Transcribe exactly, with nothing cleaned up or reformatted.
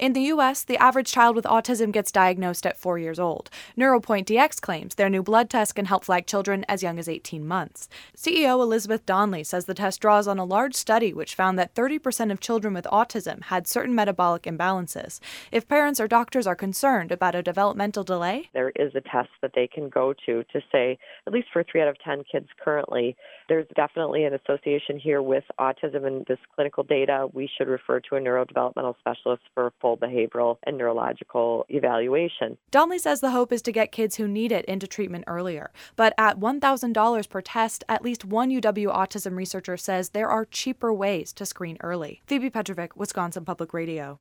In the U S, the average child with autism gets diagnosed at four years old. NeuroPoint D X claims their new blood test can help flag children as young as eighteen months. C E O Elizabeth Donnelly says the test draws on a large study which found that thirty percent of children with autism had certain metabolic imbalances. If parents or doctors are concerned about a developmental delay, there is a test that they can go to to say, at least for three out of ten kids currently, there's definitely an association here with autism and this clinical data. We should refer to a neurodevelopmental specialist for full behavioral and neurological evaluation. Donnelly says the hope is to get kids who need it into treatment earlier. But at one thousand dollars per test, at least one U W autism researcher says there are cheaper ways to screen early. Phoebe Petrovic, Wisconsin Public Radio.